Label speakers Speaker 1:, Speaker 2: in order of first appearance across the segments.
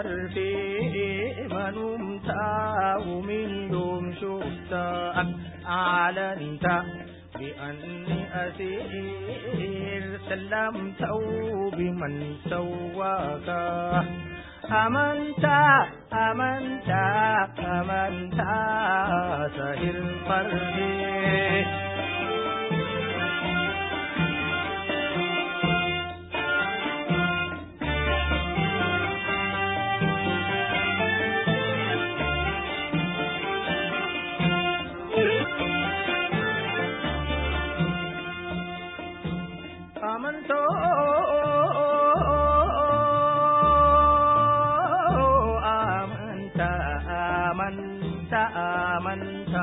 Speaker 1: الفرد منمتا ومن يوم شفتك أعلنت بأني أسير سلمت بمن سواك أمنت أمنت أمنت سهر الفرد آمنت آمنت آمنت آمنت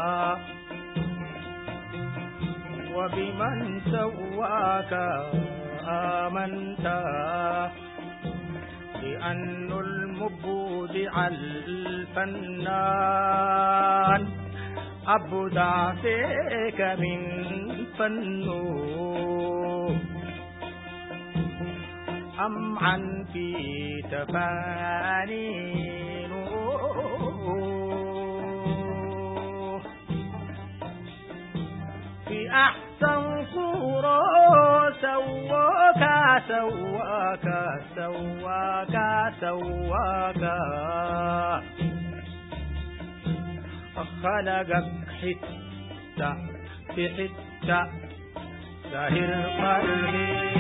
Speaker 1: وبمن سواك آمنت لأن المبدع الفنان أبدع فيك من فنه أمعا في تفانين في أحسن صورة سواك سواك سواك سواك خلقك حتة في حتة ساهر قلبي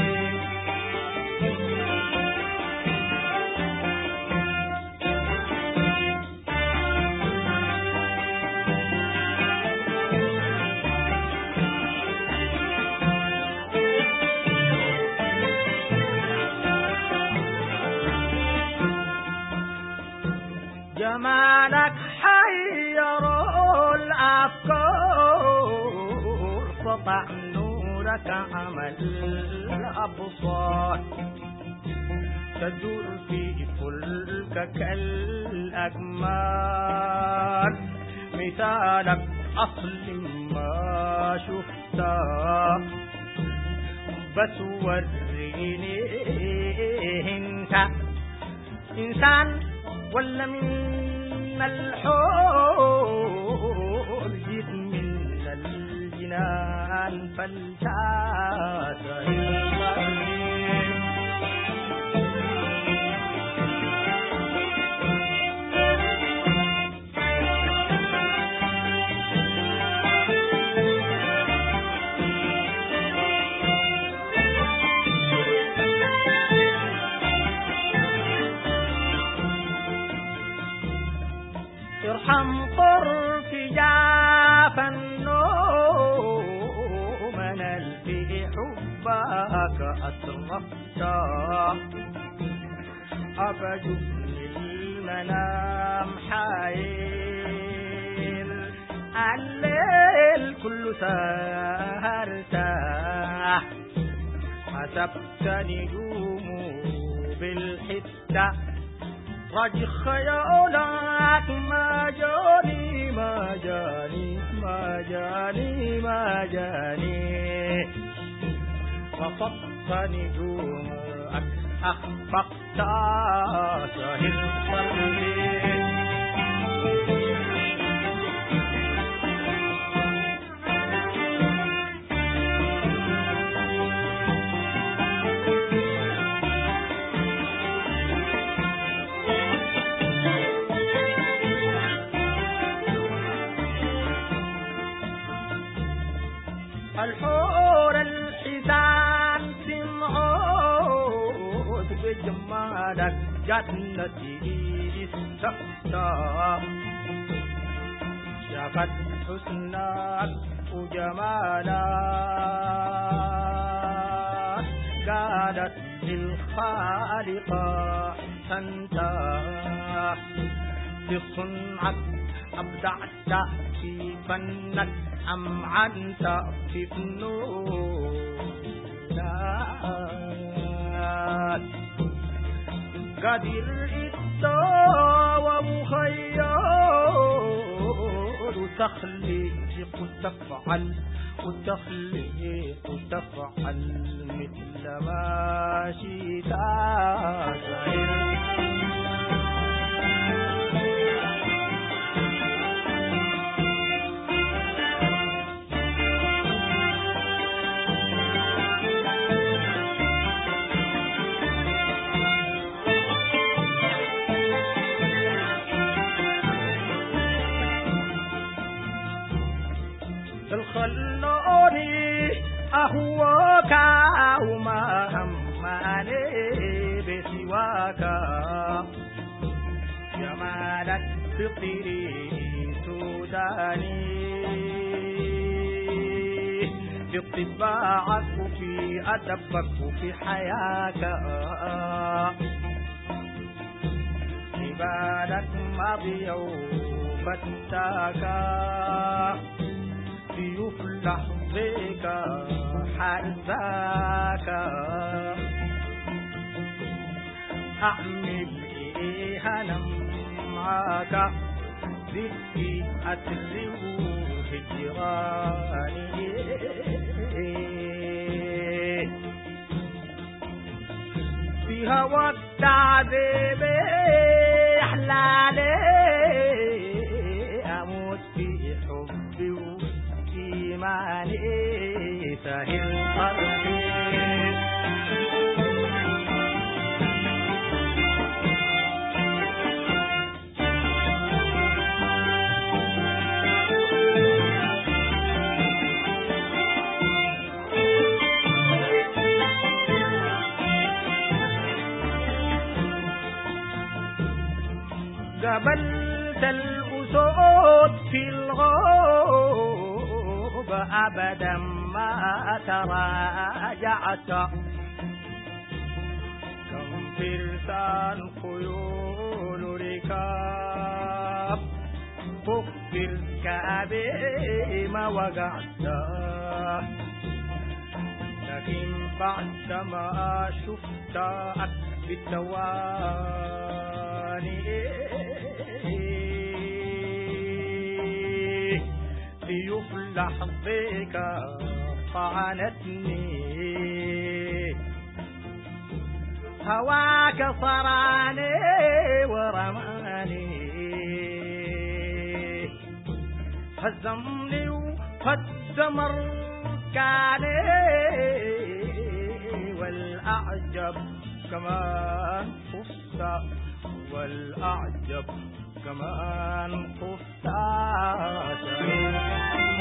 Speaker 1: جمالك حير الأفكار سطع نورك عمل الأبصار تدور في فلكك الأجمال مثالك أصل ما شفته بس وريني انت إنسان ولا من الحور جيت من الجنان فالتاس ارحم قرب جاف النوم نل في حبك أسرفت أفجبني المنام حايل الليل كل سهرته حسبت نجوم بالحتة راجي خيالك ما جاني ما جاني ما جاني ما جاني وفقت نجومك أخفقت سهر قلبي الحور الحزان سمعود بجمالك جنتي استفتى شافت حسنك وجمالك قالت للخالق أنت في صنعك أبدعت في فنك أم عنت في فنونات قدر الدواء ومخير وتخليق وتفعل وتخليق وتفعل مثل ما شئت خلوني أهواك وما همني بسواك جمالك فطري سوداني في طباعك وفي أدبك وفي حياك جبالك ماضية وفتاكا يفلح بك حرزاك أعمل إيه أنا معاك ذكي أتلو هجراني في هواك تعذيب إحلالي أموت في حبي وإيماني سهل قلبي قبلت الأسود في الغوب أبدا ما تراجعت كم فرسان خيول ركاب فوق الكعب ما وقعت لكن بعد ما شفتك بالثواني ليفلح بك طعنتني هواك صراني ورماني هزمني وهزم ركاني والأعجب كمان خفت والأعجب كمان خفت